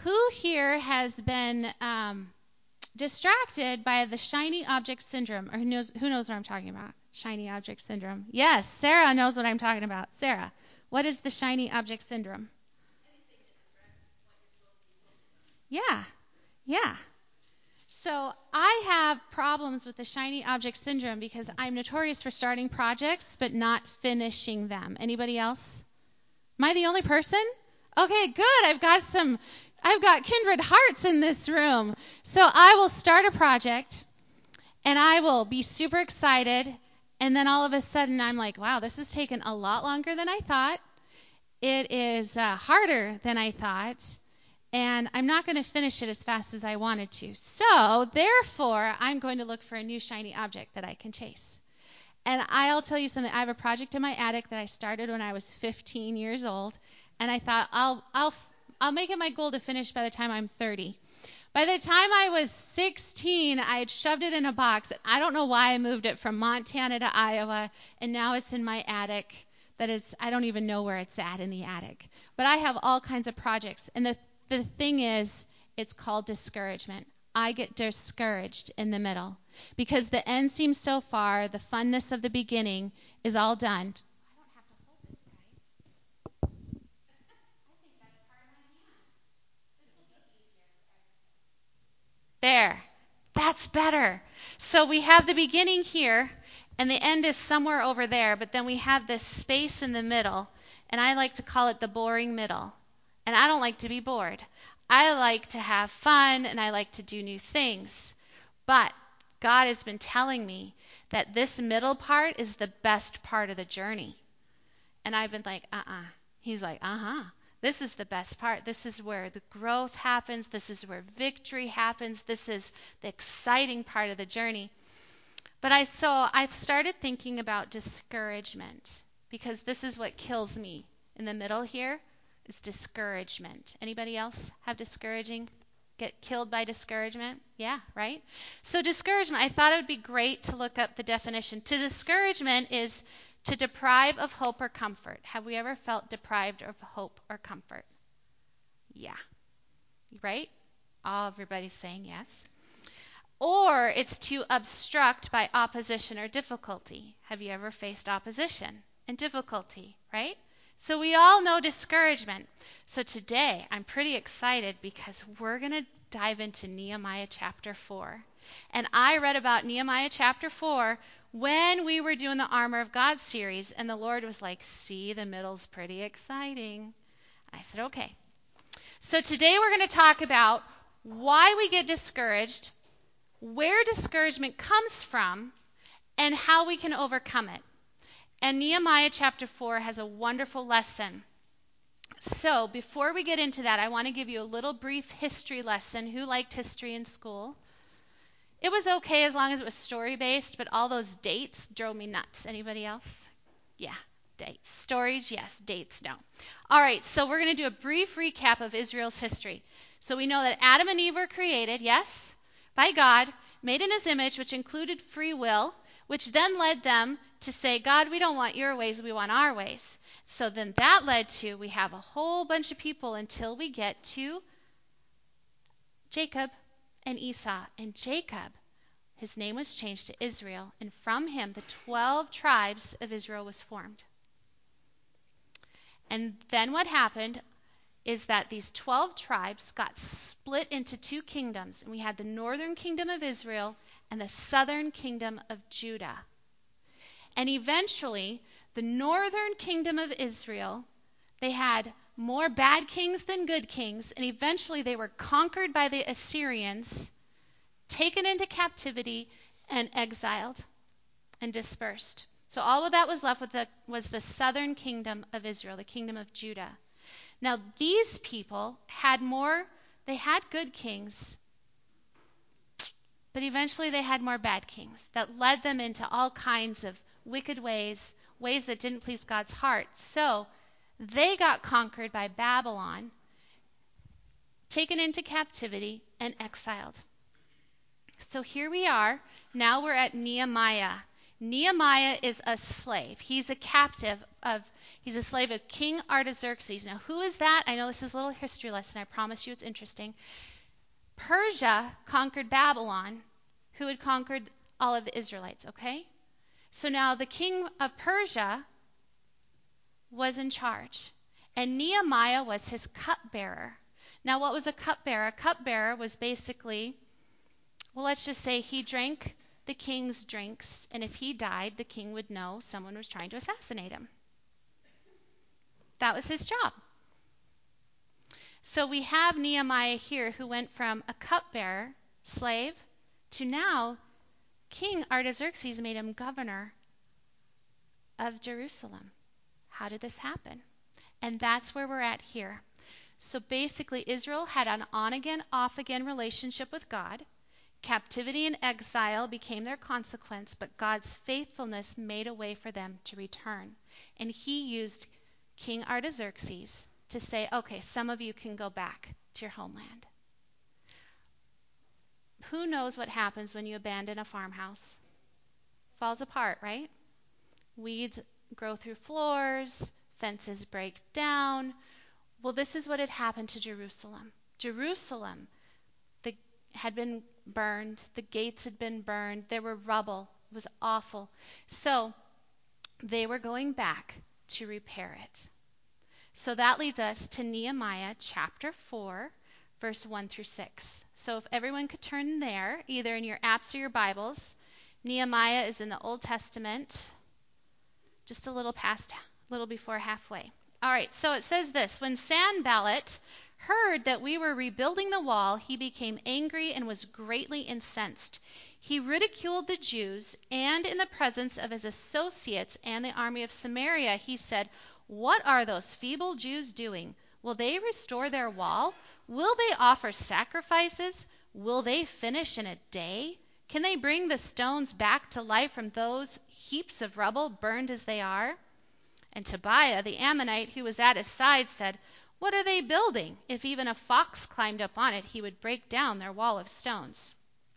Who here has been distracted by the shiny object syndrome? Or who knows what I'm talking about? Shiny object syndrome. Yes, Sarah knows what I'm talking about. Sarah, what is the shiny object syndrome? Yeah. So I have problems with the shiny object syndrome because I'm notorious for starting projects but not finishing them. Anybody else? Am I the only person? Okay, good. I've got kindred hearts in this room. So I will start a project and I will be super excited, and then all of a sudden I'm like, wow, this has taken a lot longer than I thought. It is harder than I thought. And I'm not going to finish it as fast as I wanted to. So, therefore, I'm going to look for a new shiny object that I can chase. And I'll tell you something. I have a project in my attic that I started when I was 15 years old. And I thought, I'll make it my goal to finish by the time I'm 30. By the time I was 16, I had shoved it in a box. I don't know why I moved it from Montana to Iowa. And now it's in my attic. That is, I don't even know where it's at in the attic. But I have all kinds of projects. And the thing is, it's called discouragement. I get discouraged in the middle because the end seems so far. The funness of the beginning is all done. I don't have to hold this, guys. I think that's part of my hand. This will be easier for everything. There. That's better. So we have the beginning here, and the end is somewhere over there, but then we have this space in the middle, and I like to call it the boring middle. And I don't like to be bored. I like to have fun, and I like to do new things. But God has been telling me that this middle part is the best part of the journey. And I've been like, He's like, This is the best part. This is where the growth happens. This is where victory happens. This is the exciting part of the journey. But I started thinking about discouragement, because this is what kills me in the middle here. Is discouragement. Anybody else have get killed by discouragement? Yeah, right? So discouragement, I thought it would be great to look up the definition. To discouragement is to deprive of hope or comfort. Have we ever felt deprived of hope or comfort? Yeah. Right? Everybody's saying yes. Or it's to obstruct by opposition or difficulty. Have you ever faced opposition and difficulty, right? So we all know discouragement. So today I'm pretty excited because we're going to dive into Nehemiah chapter 4. And I read about Nehemiah chapter 4 when we were doing the Armor of God series, and the Lord was like, see, the middle's pretty exciting. I said, okay. So today we're going to talk about why we get discouraged, where discouragement comes from, and how we can overcome it. And Nehemiah chapter 4 has a wonderful lesson. So before we get into that, I want to give you a little brief history lesson. Who liked history in school? It was okay as long as it was story-based, but all those dates drove me nuts. Anybody else? Yeah, dates. Stories, yes. Dates, no. All right, so we're going to do a brief recap of Israel's history. So we know that Adam and Eve were created, yes, by God, made in his image, which included free will, which then led them to say, God, we don't want your ways, we want our ways. So then that led to, we have a whole bunch of people until we get to Jacob and Esau. And Jacob, his name was changed to Israel, and from him the 12 tribes of Israel was formed. And then what happened is that these 12 tribes got split into two kingdoms, and we had the northern kingdom of Israel and the southern kingdom of Judah. And eventually, the northern kingdom of Israel, they had more bad kings than good kings, and eventually they were conquered by the Assyrians, taken into captivity, and exiled and dispersed. So all of that was left with was the southern kingdom of Israel, the kingdom of Judah. Now, these people they had good kings, but eventually they had more bad kings that led them into all kinds of wicked ways that didn't please God's heart. So they got conquered by Babylon, taken into captivity, and exiled. So here we are. Now we're at Nehemiah. Nehemiah is a slave. He's a captive He's a slave of King Artaxerxes. Now, who is that? I know this is a little history lesson. I promise you it's interesting. Persia conquered Babylon, who had conquered all of the Israelites, okay? So now the king of Persia was in charge, and Nehemiah was his cupbearer. Now, what was a cupbearer? A cupbearer was basically, well, let's just say he drank the king's drinks, and if he died, the king would know someone was trying to assassinate him. That was his job. So we have Nehemiah here who went from a cupbearer, slave, to now King Artaxerxes made him governor of Jerusalem. How did this happen? And that's where we're at here. So basically, Israel had an on-again, off-again relationship with God. Captivity and exile became their consequence, but God's faithfulness made a way for them to return. And he used King Artaxerxes to say, okay, some of you can go back to your homeland. Who knows what happens when you abandon a farmhouse? Falls apart, right? Weeds grow through floors, fences break down. Well, this is what had happened to Jerusalem. Jerusalem had been burned. The gates had been burned. There were rubble. It was awful. So they were going back to repair it. So that leads us to Nehemiah chapter 4, verse 1 through 6. So if everyone could turn there, either in your apps or your Bibles. Nehemiah is in the Old Testament, just a little before halfway. All right, so it says this: when Sanballat heard that we were rebuilding the wall, he became angry and was greatly incensed. He ridiculed the Jews, and in the presence of his associates and the army of Samaria, he said, "What are those feeble Jews doing? Will they restore their wall? Will they offer sacrifices? Will they finish in a day? Can they bring the stones back to life from those heaps of rubble, burned as they are?" And Tobiah, the Ammonite, who was at his side, said, "What are they building? If even a fox climbed up on it, he would break down their wall of stones."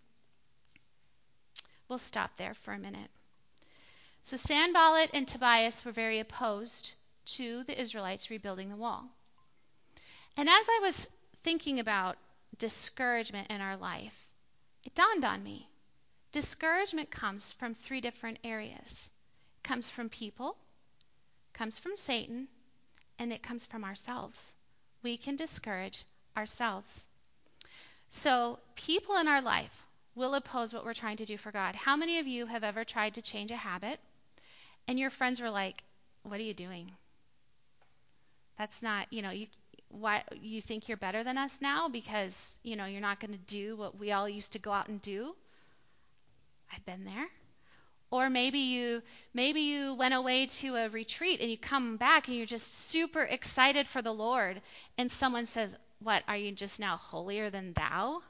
We'll stop there for a minute. So Sanballat and Tobias were very opposed to the Israelites rebuilding the wall. And as I was thinking about discouragement in our life, it dawned on me. Discouragement comes from 3 different areas. It comes from people, comes from Satan, and it comes from ourselves. We can discourage ourselves. So people in our life will oppose what we're trying to do for God. How many of you have ever tried to change a habit and your friends were like, "What are you doing? That's not, why you think you're better than us now because, you're not going to do what we all used to go out and do?" I've been there. Or maybe you went away to a retreat and you come back and you're just super excited for the Lord, and someone says, "What, are you just now holier than thou?"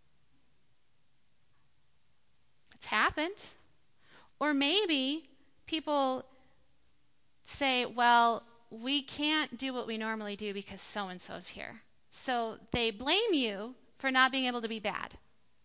It's happened. Or maybe people say, "Well, we can't do what we normally do because so-and-so's here." So they blame you for not being able to be bad.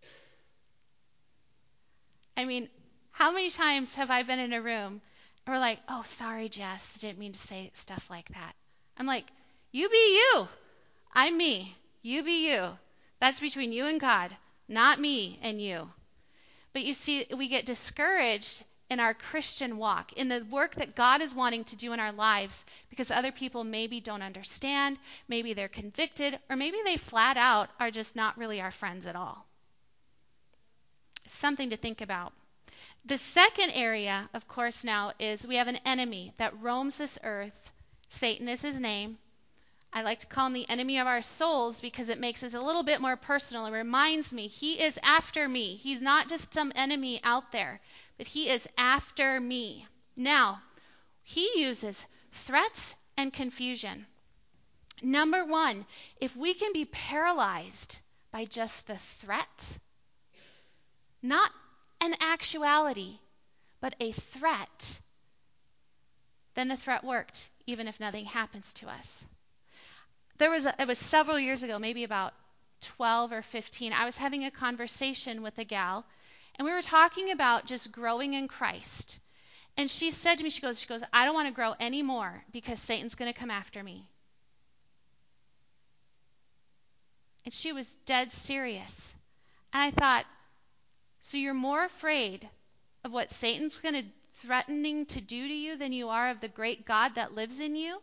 I mean, how many times have I been in a room and we're like, "Oh, sorry, Jess, didn't mean to say stuff like that." I'm like, "You be you. I'm me. You be you. That's between you and God, not me and you." But you see, we get discouraged in our Christian walk, in the work that God is wanting to do in our lives, because other people maybe don't understand, maybe they're convicted, or maybe they flat out are just not really our friends at all. It's something to think about. The second area, of course, now is we have an enemy that roams this earth. Satan is his name. I like to call him the enemy of our souls because it makes it a little bit more personal. It reminds me he is after me. He's not just some enemy out there, but he is after me. Now, he uses threats and confusion. Number 1, if we can be paralyzed by just the threat, not an actuality, but a threat, then the threat worked, even if nothing happens to us. It was several years ago, maybe about 12 or 15. I was having a conversation with a gal, and we were talking about just growing in Christ. And she said to me, she goes, I don't want to grow anymore because Satan's going to come after me. And she was dead serious. And I thought, so you're more afraid of what Satan's going to threatening to do to you than you are of the great God that lives in you?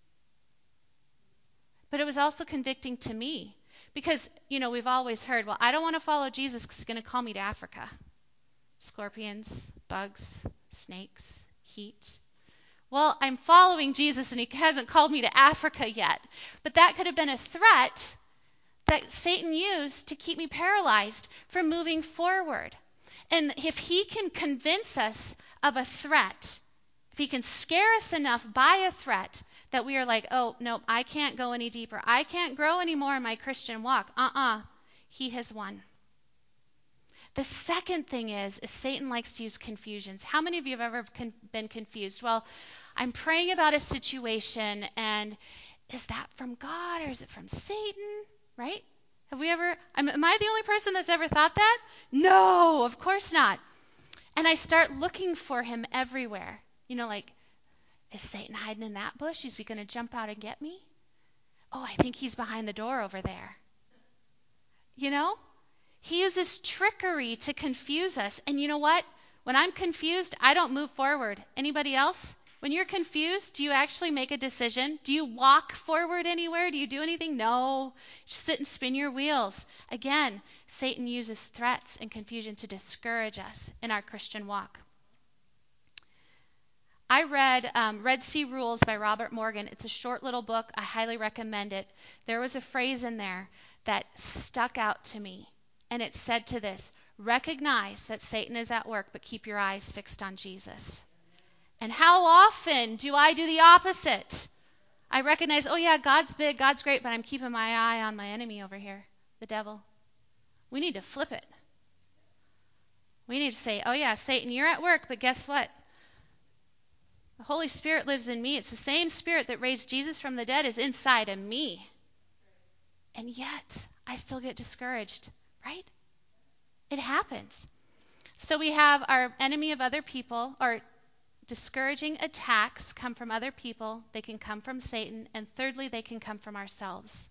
But it was also convicting to me because, we've always heard, well, I don't want to follow Jesus because he's going to call me to Africa. Scorpions, bugs, snakes, heat. Well, I'm following Jesus and he hasn't called me to Africa yet. But that could have been a threat that Satan used to keep me paralyzed from moving forward. And if he can convince us of a threat, if he can scare us enough by a threat that we are like, oh, no, I can't go any deeper. I can't grow anymore in my Christian walk. He has won. The second thing is Satan likes to use confusions. How many of you have ever been confused? Well, I'm praying about a situation, and is that from God or is it from Satan? Right? Have we ever, am I the only person that's ever thought that? No, of course not. And I start looking for him everywhere. Like, is Satan hiding in that bush? Is he going to jump out and get me? Oh, I think he's behind the door over there. He uses trickery to confuse us. And you know what? When I'm confused, I don't move forward. Anybody else? When you're confused, do you actually make a decision? Do you walk forward anywhere? Do you do anything? No. Just sit and spin your wheels. Again, Satan uses threats and confusion to discourage us in our Christian walk. I read Red Sea Rules by Robert Morgan. It's a short little book. I highly recommend it. There was a phrase in there that stuck out to me. And it said to this, recognize that Satan is at work, but keep your eyes fixed on Jesus. And how often do I do the opposite? I recognize, oh yeah, God's big, God's great, but I'm keeping my eye on my enemy over here, the devil. We need to flip it. We need to say, oh yeah, Satan, you're at work, but guess what? The Holy Spirit lives in me. It's the same Spirit that raised Jesus from the dead is inside of me. And yet, I still get discouraged, right? It happens. So we have our enemy of other people, or discouraging attacks come from other people. They can come from Satan. And thirdly, they can come from ourselves.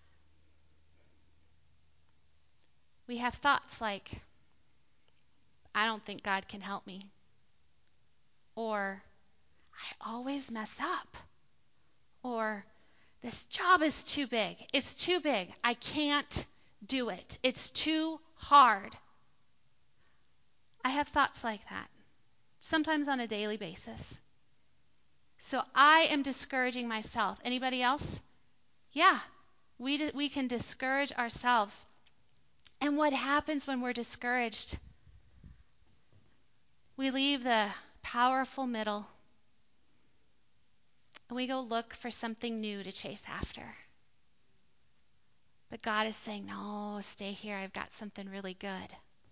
We have thoughts like, I don't think God can help me. Or, I always mess up. Or, this job is too big. It's too big. I can't do it. It's too hard. I have thoughts like that, sometimes on a daily basis. So I am discouraging myself. Anybody else? Yeah, we can discourage ourselves. And what happens when we're discouraged? We leave the powerful middle and we go look for something new to chase after. But God is saying, no, stay here. I've got something really good.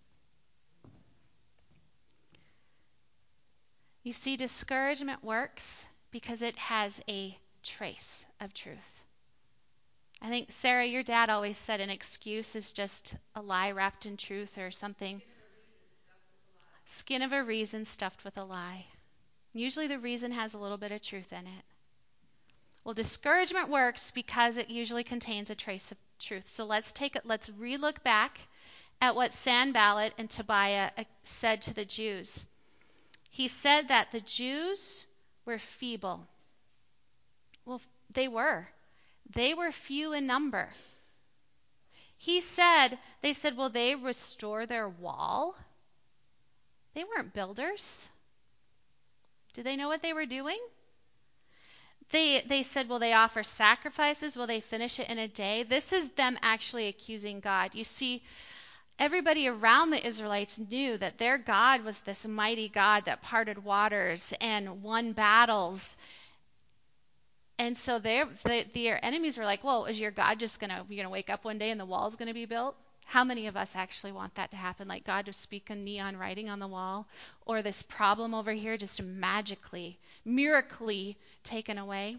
You see, discouragement works because it has a trace of truth. I think, Sarah, your dad always said an excuse is just a lie wrapped in truth or something. Skin of a reason stuffed with a lie. Usually the reason has a little bit of truth in it. Well, discouragement works because it usually contains a trace of truth. So let's relook back at what Sanballat and Tobiah said to the Jews. He said that the Jews were feeble. Well, they were. They were few in number. They said, will they restore their wall? They weren't builders. Did they know what they were doing? They said, will they offer sacrifices? Will they finish it in a day? This is them actually accusing God. You see, everybody around the Israelites knew that their God was this mighty God that parted waters and won battles. And so their enemies were like, well, is your God just you're going to wake up one day and the wall's going to be built? How many of us actually want that to happen? Like God to speak in neon writing on the wall, or this problem over here just miraculously taken away?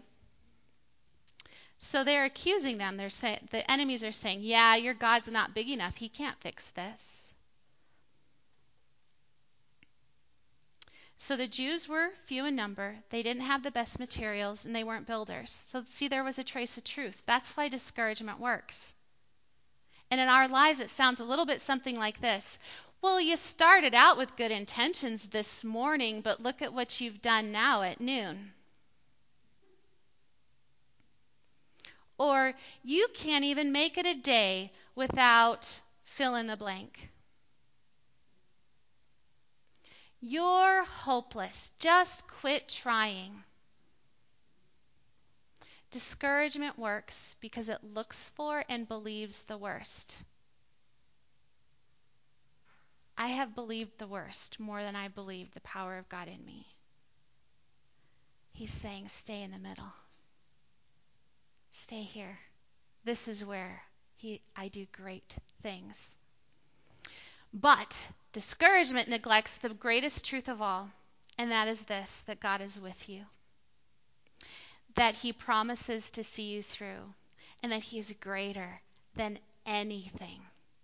So they're accusing them. They're saying, the enemies are saying, yeah, your God's not big enough. He can't fix this. So the Jews were few in number. They didn't have the best materials, and they weren't builders. So see, there was a trace of truth. That's why discouragement works. And in our lives, it sounds a little bit something like this. Well, you started out with good intentions this morning, but look at what you've done now at noon. Or you can't even make it a day without fill in the blank. You're hopeless. Just quit trying. Discouragement works because it looks for and believes the worst. I have believed the worst more than I believed the power of God in me. He's saying, stay in the middle. Stay here. This is where I do great things. But discouragement neglects the greatest truth of all, and that is this, that God is with you. That he promises to see you through, and that he is greater than anything.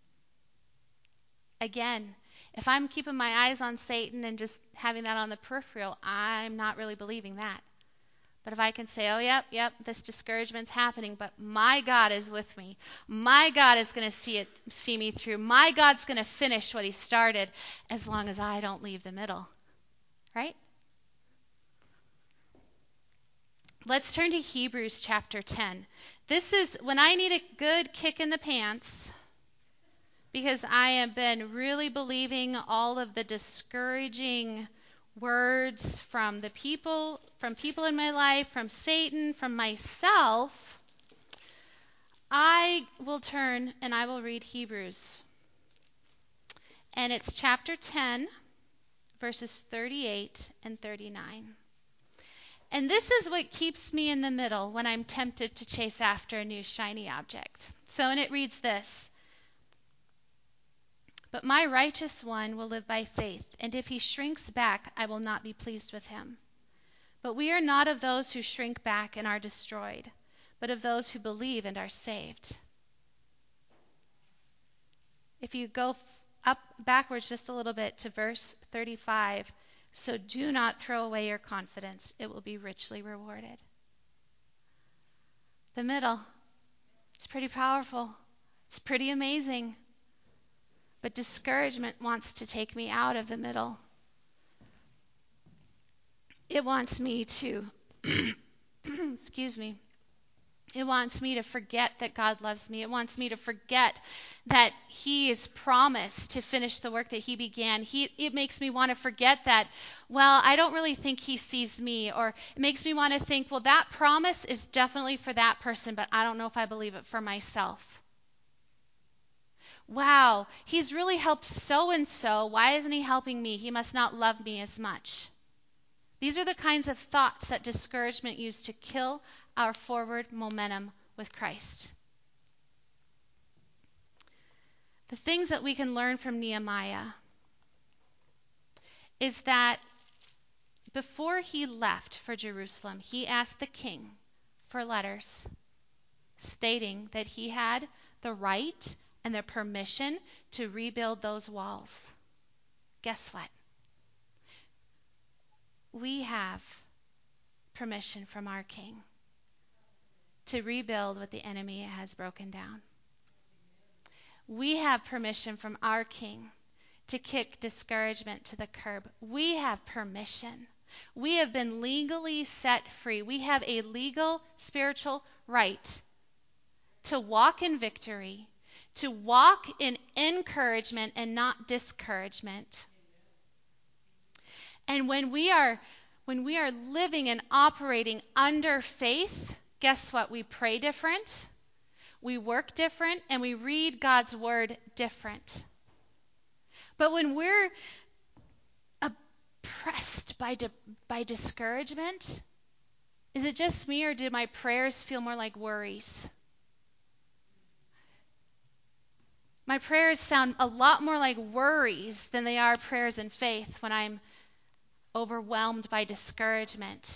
Again, if I'm keeping my eyes on Satan and just having that on the peripheral, I'm not really believing that. But if I can say, oh, yep, this discouragement's happening, but my God is with me. My God is going to see me through. My God's going to finish what he started as long as I don't leave the middle. Right? Let's turn to Hebrews chapter 10. This is when I need a good kick in the pants, because I have been really believing all of the discouraging words from people in my life, from Satan, from myself. I will turn and I will read Hebrews. And it's chapter 10, verses 38 and 39. And this is what keeps me in the middle when I'm tempted to chase after a new shiny object. So, and it reads this. But my righteous one will live by faith, and if he shrinks back, I will not be pleased with him. But we are not of those who shrink back and are destroyed, but of those who believe and are saved. If you go up backwards just a little bit to verse 35, so do not throw away your confidence. It will be richly rewarded. The middle. It's pretty powerful. It's pretty amazing. But discouragement wants to take me out of the middle. It wants me to, excuse me, it wants me to forget that God loves me. It wants me to forget that he is promised to finish the work that he began. It makes me want to forget that, well, I don't really think he sees me. Or it makes me want to think, well, that promise is definitely for that person, but I don't know if I believe it for myself. Wow, he's really helped so-and-so. Why isn't he helping me? He must not love me as much. These are the kinds of thoughts that discouragement used to kill our forward momentum with Christ. The things that we can learn from Nehemiah is that before he left for Jerusalem, he asked the king for letters stating that he had the right and the permission to rebuild those walls. Guess what? We have permission from our King to rebuild what the enemy has broken down. We have permission from our King to kick discouragement to the curb. We have permission. We have been legally set free. We have a legal spiritual right to walk in victory, to walk in encouragement and not discouragement. And when we are living and operating under faith, guess what? We pray different, we work different, and we read God's word different. But when we're oppressed by discouragement, is it just me, or do my prayers feel more like worries? My prayers sound a lot more like worries than they are prayers in faith when I'm overwhelmed by discouragement.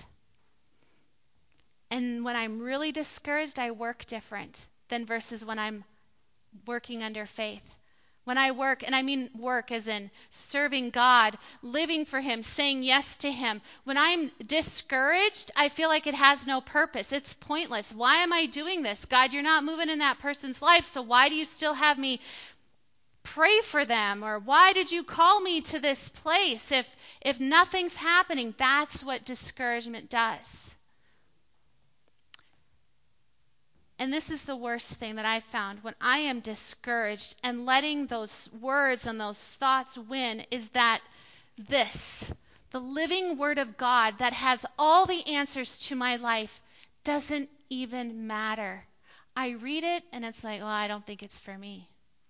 And when I'm really discouraged, I work different than versus when I'm working under faith. When I work, and I mean work as in serving God, living for Him, saying yes to Him. When I'm discouraged, I feel like it has no purpose. It's pointless. Why am I doing this? God, you're not moving in that person's life, so why do you still have me pray for them? Or why did you call me to this place if nothing's happening? That's what discouragement does. And this is the worst thing that I've found when I am discouraged and letting those words and those thoughts win, is that the living Word of God that has all the answers to my life, doesn't even matter. I read it and it's like, well, I don't think it's for me.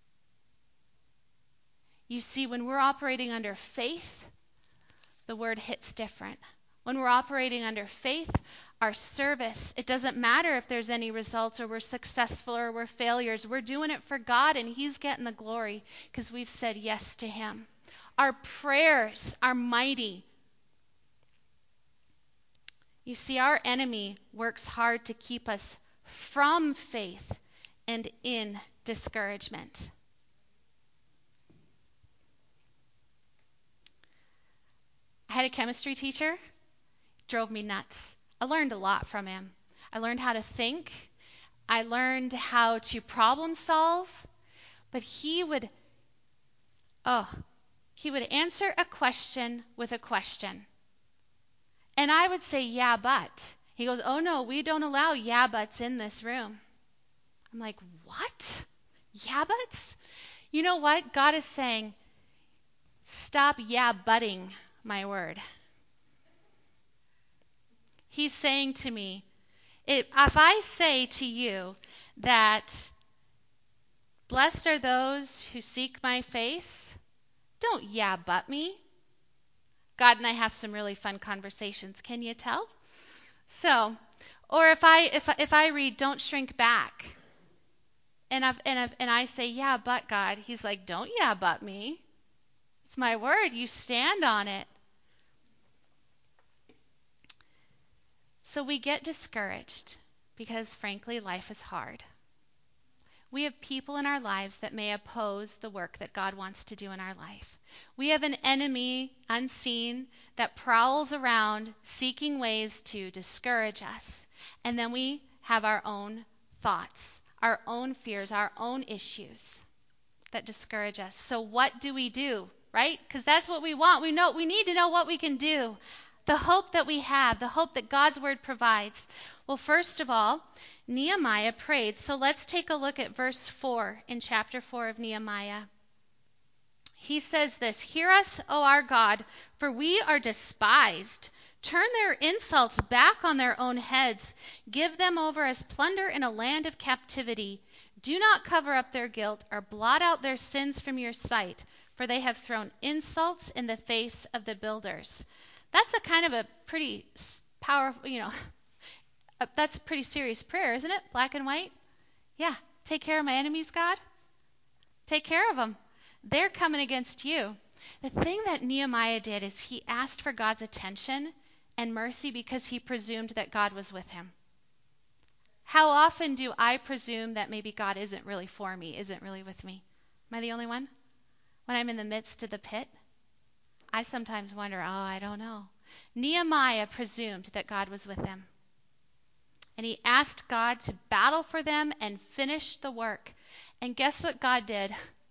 You see, when we're operating under faith, the Word hits different. When we're operating under faith, our service, it doesn't matter if there's any results or we're successful or we're failures. We're doing it for God and He's getting the glory because we've said yes to Him. Our prayers are mighty. You see, our enemy works hard to keep us from faith and in discouragement. I had a chemistry teacher, drove me nuts. I learned a lot from him. I learned how to think. I learned how to problem solve. But he would answer a question with a question. And I would say, yeah, but. He goes, oh no, we don't allow yeah, buts in this room. I'm like, what? Yeah, buts? You know what? God is saying, stop yeah, butting my word. He's saying to me, if I say to you that blessed are those who seek my face, don't yeah but me. God and I have some really fun conversations. Can you tell? So, or if I read don't shrink back, and I say yeah but God, He's like don't yeah but me. It's my word. You stand on it. So we get discouraged because, frankly, life is hard. We have people in our lives that may oppose the work that God wants to do in our life. We have an enemy unseen that prowls around seeking ways to discourage us. And then we have our own thoughts, our own fears, our own issues that discourage us. So what do we do, right? Because that's what we want. We need to know what we can do. The hope that we have, the hope that God's word provides. Well, first of all, Nehemiah prayed. So let's take a look at verse 4 in chapter 4 of Nehemiah. He says this, "Hear us, O our God, for we are despised. Turn their insults back on their own heads. Give them over as plunder in a land of captivity. Do not cover up their guilt or blot out their sins from your sight, for they have thrown insults in the face of the builders." That's a kind of a pretty powerful, that's a pretty serious prayer, isn't it? Black and white. Yeah, take care of my enemies, God. Take care of them. They're coming against you. The thing that Nehemiah did is he asked for God's attention and mercy because he presumed that God was with him. How often do I presume that maybe God isn't really for me, isn't really with me? Am I the only one? When I'm in the midst of the pit, I sometimes wonder, I don't know. Nehemiah presumed that God was with him. And he asked God to battle for them and finish the work. And guess what God did?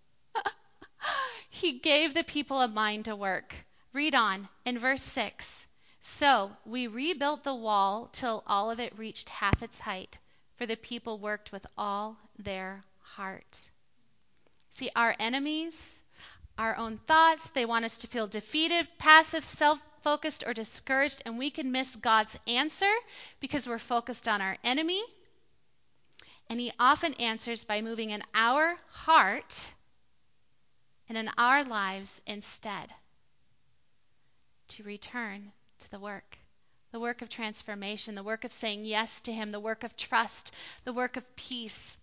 He gave the people a mind to work. Read on in verse 6. "So we rebuilt the wall till all of it reached half its height, for the people worked with all their heart." See, our enemies, our own thoughts, they want us to feel defeated, passive, self-focused, or discouraged, and we can miss God's answer because we're focused on our enemy. And He often answers by moving in our heart and in our lives instead to return to the work of transformation, the work of saying yes to Him, the work of trust, the work of peace.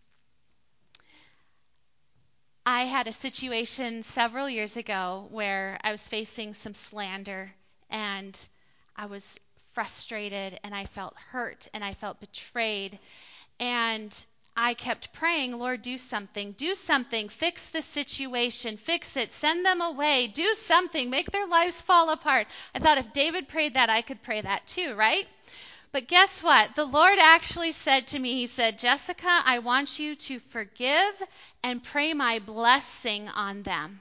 I had a situation several years ago where I was facing some slander and I was frustrated and I felt hurt and I felt betrayed. And I kept praying, Lord, do something, fix the situation, fix it, send them away, do something, make their lives fall apart. I thought if David prayed that, I could pray that too, right? But guess what? The Lord actually said to me, he said, Jessica, I want you to forgive and pray my blessing on them.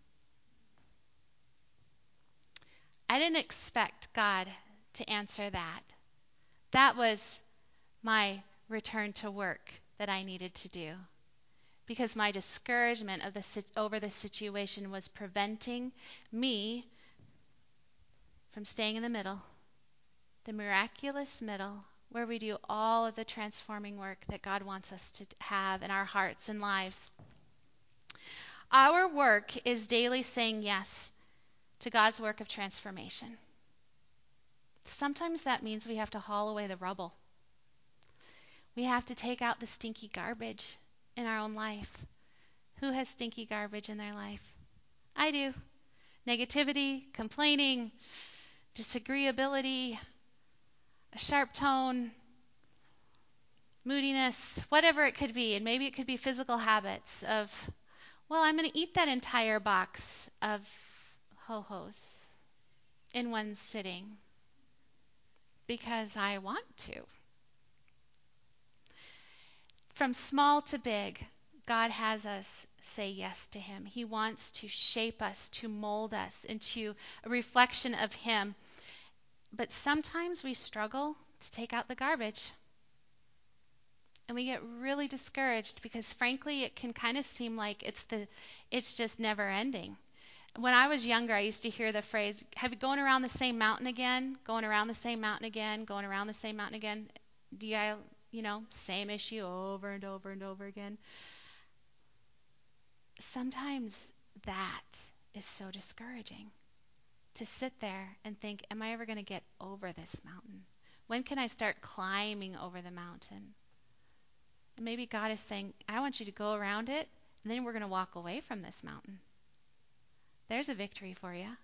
I didn't expect God to answer that. That was my return to work that I needed to do, because my discouragement over the situation was preventing me from staying in the middle, the miraculous middle, where we do all of the transforming work that God wants us to have in our hearts and lives. Our work is daily saying yes to God's work of transformation. Sometimes that means we have to haul away the rubble. We have to take out the stinky garbage in our own life. Who has stinky garbage in their life? I do. Negativity, complaining, disagreeability, a sharp tone, moodiness, whatever it could be. And maybe it could be physical habits of, well, I'm going to eat that entire box of Ho-Hos in one sitting because I want to. From small to big, God has us say yes to him. He wants to shape us, to mold us into a reflection of him. But sometimes we struggle to take out the garbage. And we get really discouraged because, frankly, it can kind of seem like it's just never ending. When I was younger, I used to hear the phrase, have you going around the same mountain again? Going around the same mountain again? Going around the same mountain again? Same issue over and over and over again. Sometimes that is so discouraging, to sit there and think, am I ever going to get over this mountain? When can I start climbing over the mountain? And maybe God is saying, I want you to go around it, and then we're going to walk away from this mountain. There's a victory for you.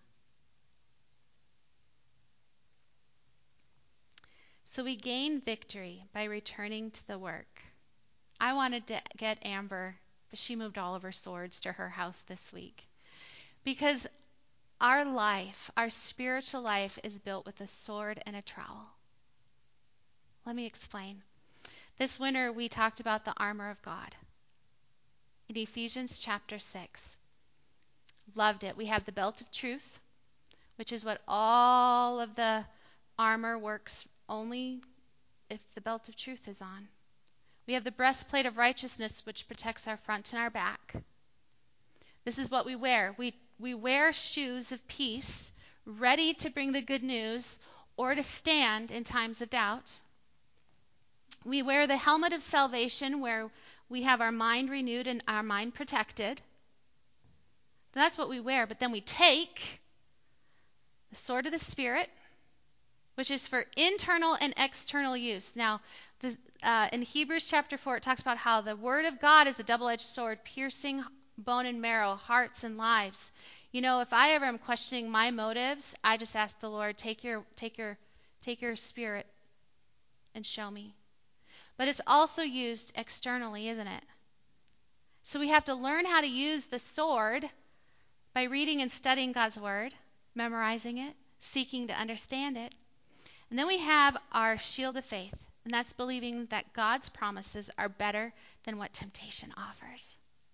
So we gain victory by returning to the work. I wanted to get Amber, but she moved all of her swords to her house this week. Because our life, our spiritual life, is built with a sword and a trowel. Let me explain. This winter we talked about the armor of God in Ephesians chapter 6. Loved it. We have the belt of truth, which is what all of the armor works only if the belt of truth is on. We have the breastplate of righteousness, which protects our front and our back. This is what we wear. We wear shoes of peace, ready to bring the good news or to stand in times of doubt. We wear the helmet of salvation, where we have our mind renewed and our mind protected. That's what we wear. But then we take the sword of the Spirit, which is for internal and external use. Now, in Hebrews chapter 4, it talks about how the word of God is a double-edged sword, piercing bone and marrow, hearts and lives. If I ever am questioning my motives, I just ask the Lord, take your spirit and show me. But it's also used externally, isn't it? So we have to learn how to use the sword by reading and studying God's word, memorizing it, seeking to understand it. And then we have our shield of faith, and that's believing that God's promises are better than what temptation offers.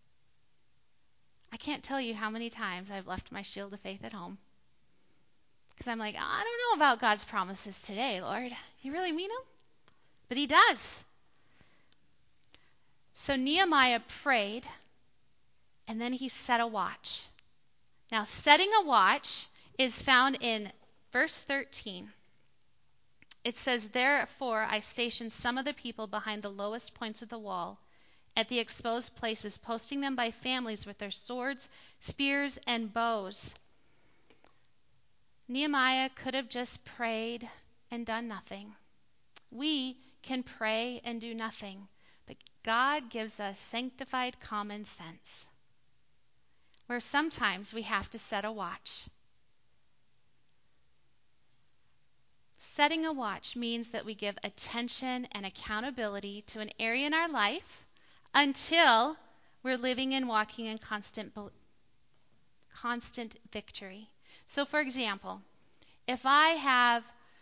I can't tell you how many times I've left my shield of faith at home because I'm like, I don't know about God's promises today, Lord. You really mean them? But he does. So Nehemiah prayed, and then he set a watch. Now, setting a watch is found in verse 13. It says, therefore I stationed some of the people behind the lowest points of the wall, at the exposed places, posting them by families with their swords, spears, and bows. Nehemiah could have just prayed and done nothing. We can pray and do nothing, but God gives us sanctified common sense, where sometimes we have to set a watch. Setting a watch means that we give attention and accountability to an area in our life until we're living and walking in constant victory. So, for example, if I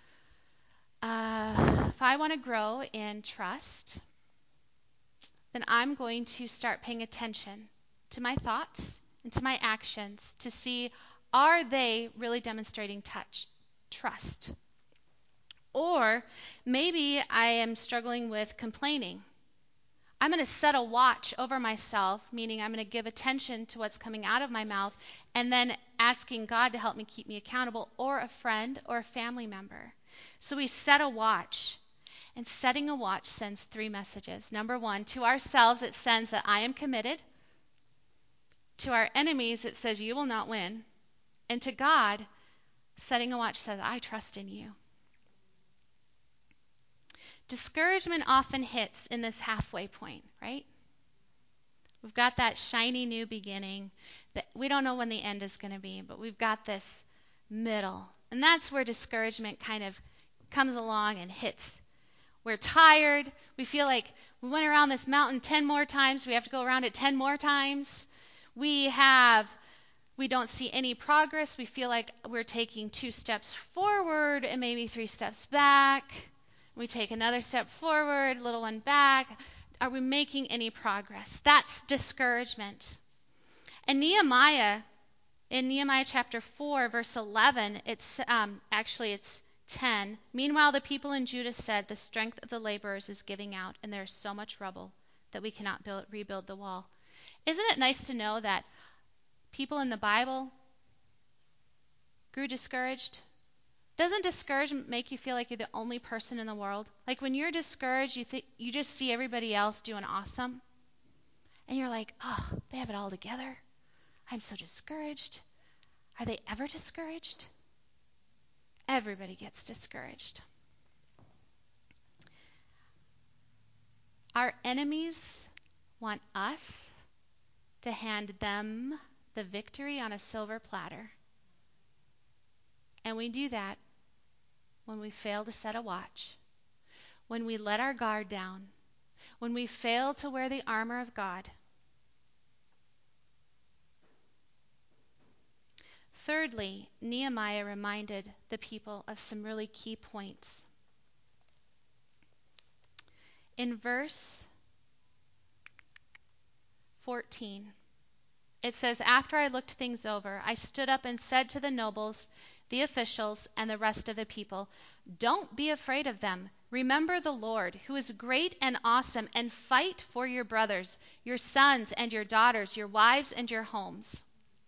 want to grow in trust, then I'm going to start paying attention to my thoughts and to my actions to see, are they really demonstrating trust? Or maybe I am struggling with complaining. I'm going to set a watch over myself, meaning I'm going to give attention to what's coming out of my mouth and then asking God to help me keep me accountable, or a friend or a family member. So we set a watch. And setting a watch sends 3 messages. Number 1, to ourselves it sends that I am committed. To our enemies it says you will not win. And to God, setting a watch says I trust in you. Discouragement often hits in this halfway point, right? We've got that shiny new beginning that we don't know when the end is going to be, but we've got this middle. And that's where discouragement kind of comes along and hits. We're tired. We feel like we went around this mountain 10 more times. We have to go around it 10 more times. We don't see any progress. We feel like we're taking 2 steps forward and maybe 3 steps back. We take another step forward, a little one back. Are we making any progress? That's discouragement. And Nehemiah, in Nehemiah chapter 4, verse 11, it's 10. Meanwhile, the people in Judah said, the strength of the laborers is giving out, and there is so much rubble that we cannot rebuild the wall. Isn't it nice to know that people in the Bible grew discouraged? Doesn't discouragement make you feel like you're the only person in the world? Like when you're discouraged, you just see everybody else doing awesome. And you're like, oh, they have it all together. I'm so discouraged. Are they ever discouraged? Everybody gets discouraged. Our enemies want us to hand them the victory on a silver platter. And we do that when we fail to set a watch, when we let our guard down, when we fail to wear the armor of God. Thirdly, Nehemiah reminded the people of some really key points. In verse 14, it says, after I looked things over, I stood up and said to the nobles, the officials, and the rest of the people, don't be afraid of them. Remember the Lord, who is great and awesome, and fight for your brothers, your sons and your daughters, your wives and your homes.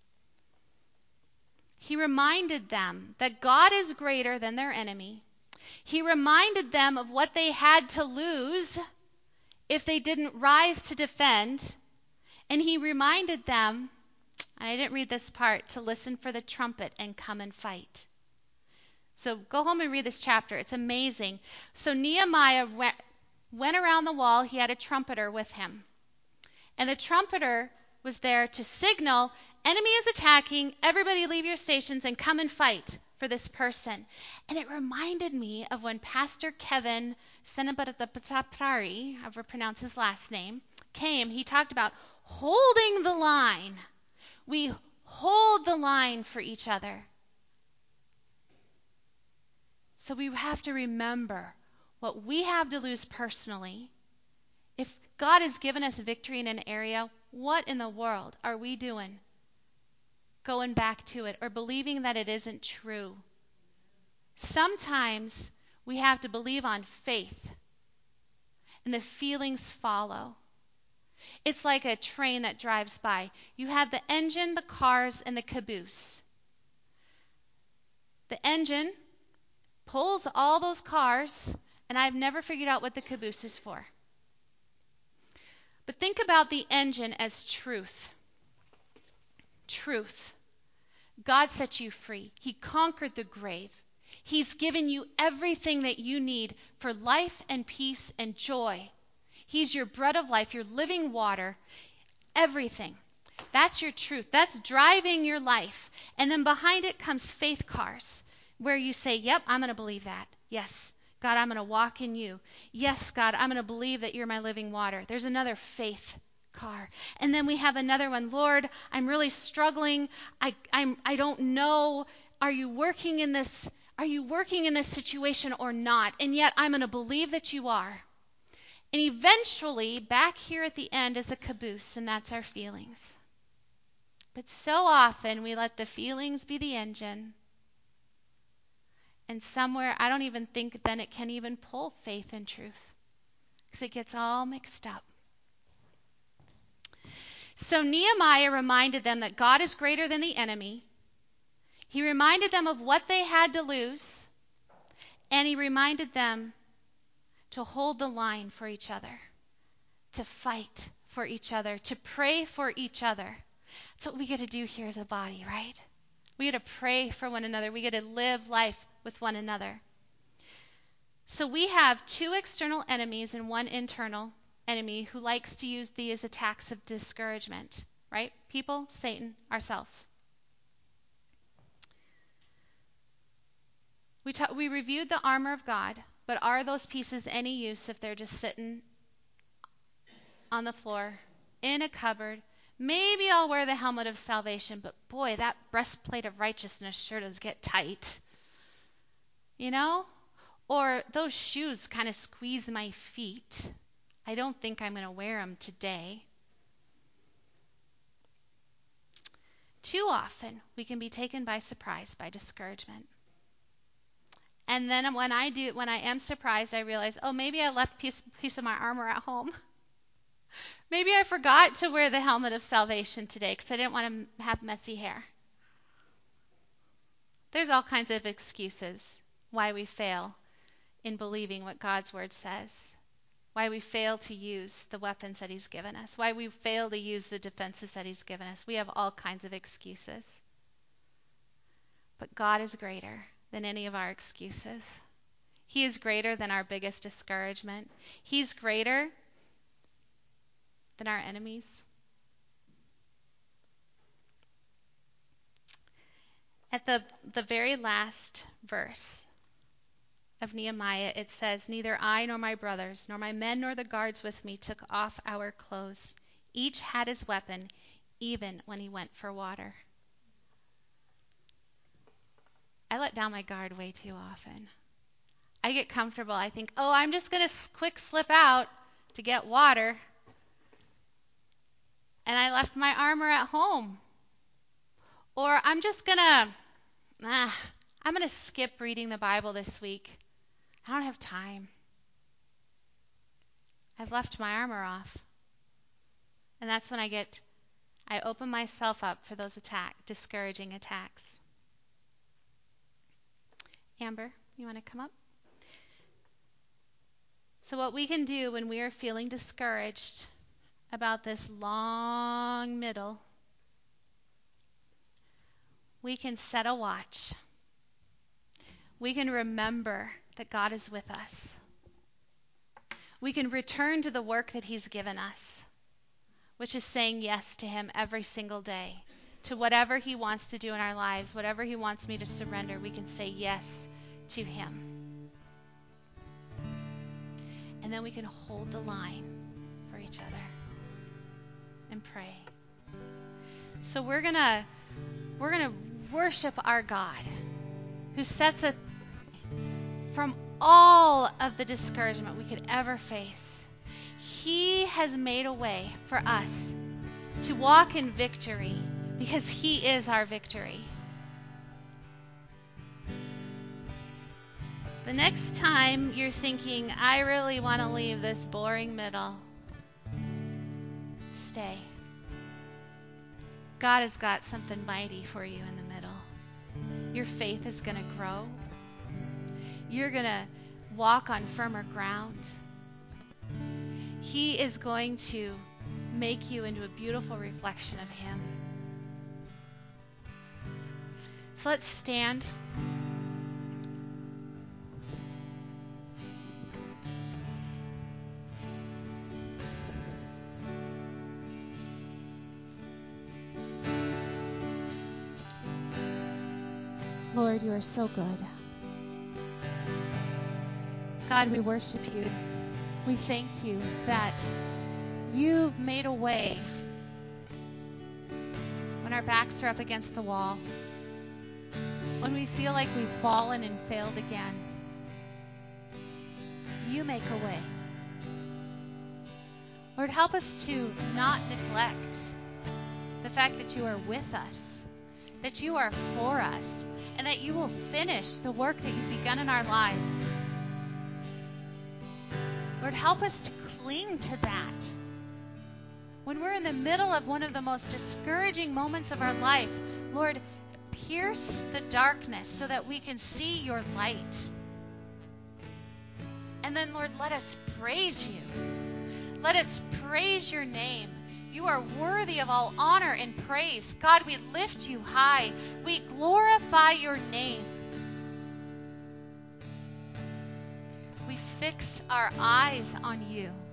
He reminded them that God is greater than their enemy. He reminded them of what they had to lose if they didn't rise to defend. And he reminded them, I didn't read this part, to listen for the trumpet and come and fight. So go home and read this chapter. It's amazing. So Nehemiah went around the wall. He had a trumpeter with him. And the trumpeter was there to signal, enemy is attacking, everybody leave your stations and come and fight for this person. And it reminded me of when Pastor Kevin Senabatapari, I've pronounced his last name, came. He talked about holding the line. We hold the line for each other. So we have to remember what we have to lose personally. If God has given us victory in an area, what in the world are we doing? Going back to it or believing that it isn't true. Sometimes we have to believe on faith, and the feelings follow. It's like a train that drives by. You have the engine, the cars, and the caboose. The engine pulls all those cars, and I've never figured out what the caboose is for. But think about the engine as truth. Truth. God set you free. He conquered the grave. He's given you everything that you need for life and peace and joy. He's your bread of life, your living water, everything. That's your truth. That's driving your life. And then behind it comes faith cars. where you say, yep, I'm going to believe that. Yes, God, I'm going to walk in you. Yes, God, I'm going to believe that you're my living water. There's another faith car. And then we have another one. Lord, I'm really struggling. I don't know. Are you working in this? Are you working in this situation or not? And yet I'm going to believe that you are. And eventually, back here at the end is a caboose, and that's our feelings. But so often we let the feelings be the engine. And somewhere, I don't even think then it can even pull faith and truth, because it gets all mixed up. So Nehemiah reminded them that God is greater than the enemy. He reminded them of what they had to lose. And he reminded them to hold the line for each other, to fight for each other, to pray for each other. That's what we get to do here as a body, right? We get to pray for one another. We get to live life with one another. So we have two external enemies and one internal enemy who likes to use these attacks of discouragement, right? People, Satan, ourselves. We reviewed the armor of God, but are those pieces any use if they're just sitting on the floor in a cupboard? Maybe I'll wear the helmet of salvation, but boy, that breastplate of righteousness sure does get tight. You know? Or those shoes kind of squeeze my feet. I don't think I'm going to wear them today. Too often, we can be taken by surprise by discouragement. And then when I am surprised, I realize, oh, maybe I left a piece of my armor at home. Maybe I forgot to wear the helmet of salvation today because I didn't want to have messy hair. There's all kinds of excuses why we fail in believing what God's word says, why we fail to use the weapons that he's given us, why we fail to use the defenses that he's given us. We have all kinds of excuses. But God is greater than any of our excuses. He is greater than our biggest discouragement. He's greater than our enemies. At the very last verse of Nehemiah, it says, "Neither I nor my brothers, nor my men, nor the guards with me took off our clothes. Each had his weapon, even when he went for water." I let down my guard way too often. I get comfortable. I think, oh, I'm just going to quick slip out to get water. And I left my armor at home. Or I'm just going to, I'm going to skip reading the Bible this week. I don't have time. I've left my armor off. And that's when I open myself up for those discouraging attacks. Amber, you want to come up? So what we can do when we are feeling discouraged about this long middle, we can set a watch. We can remember that God is with us. We can return to the work that he's given us, which is saying yes to him every single day. To whatever he wants to do in our lives, whatever he wants me to surrender, we can say yes to him. And then we can hold the line for each other and pray. So we're gonna worship our God who sets us from all of the discouragement we could ever face. He has made a way for us to walk in victory because he is our victory. The next time you're thinking, I really want to leave this boring middle, stay. God has got something mighty for you in the middle. Your faith is going to grow. You're going to walk on firmer ground. He is going to make you into a beautiful reflection of him. So let's stand. Lord, you are so good. God, we worship you. We thank you that you've made a way when our backs are up against the wall, when we feel like we've fallen and failed again. You make a way. Lord, help us to not neglect the fact that you are with us, that you are for us, and that you will finish the work that you've begun in our lives. Lord, help us to cling to that. When we're in the middle of one of the most discouraging moments of our life, Lord, pierce the darkness so that we can see your light. And then, Lord, let us praise you. Let us praise your name. You are worthy of all honor and praise. God, we lift you high. We glorify your name. We fix our eyes on you.